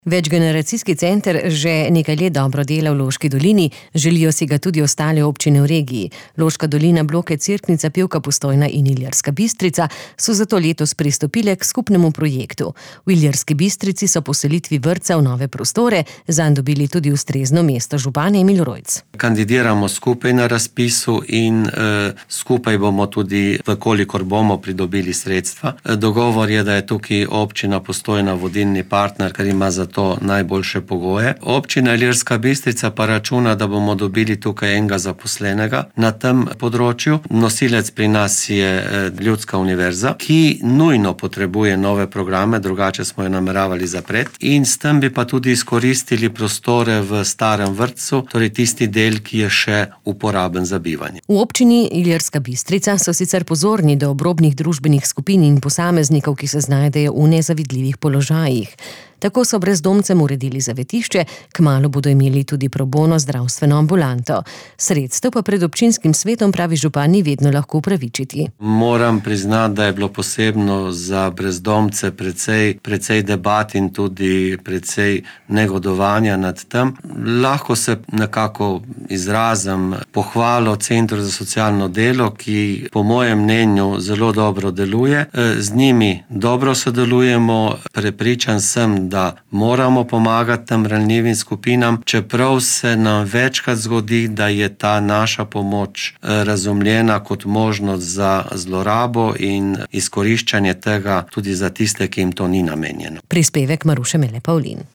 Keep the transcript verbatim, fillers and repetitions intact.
Večgeneracijski center že nekaj let dobro dela v Loški dolini, želijo si ga tudi ostale občine v regiji. Loška dolina, Bloke, Cerknica, Pivka, Postojna in Ilirska Bistrica so zato letos pristopile k skupnemu projektu. V Ilirski Bistrici so po selitvi vrtca v nove prostore zanj dobili tudi ustrezno mesto. Župan Emil Rojc. Kandidiramo skupaj na razpisu in e, skupaj bomo tudi, vkolikor bomo pridobili sredstva. E, dogovor je, da je tukaj občina Postojna vodilni partner, ker ima za to najboljše pogoje. Občina Ilirska Bistrica pa računa, da bomo dobili tukaj enega zaposlenega na tem področju. Nosilec pri nas je Ljudska univerza, ki nujno potrebuje nove programe, drugače smo jo nameravali zapreti. In s tem bi pa tudi izkoristili prostore v starem vrtcu, torej tisti del, ki je še uporaben za bivanje. V občini Ilirska Bistrica so sicer pozorni do obrobnih družbenih skupin in posameznikov, ki se znajdejo v nezavidljivih položajih. Tako so brezdomcem uredili zavetišče, kmalu bodo imeli tudi pro bono zdravstveno ambulanto. Sredstev pa pred občinskim svetom, pravi župan, ni vedno lahko upravičiti. Moram priznati, da je bilo posebno za brezdomce precej, precej debat in tudi precej negodovanja nad tem. Lahko se nekako izrazim pohvalo Centru za socialno delo, ki po mojem mnenju zelo dobro deluje. Z njimi dobro sodelujemo, prepričan sem, da moramo pomagati tem ranljivim skupinam, čeprav se nam večkrat zgodi, da je ta naša pomoč razumljena kot možnost za zlorabo in izkoriščanje tega tudi za tiste, ki jim to ni namenjeno. Prispevek Maruše Mele Pavlin.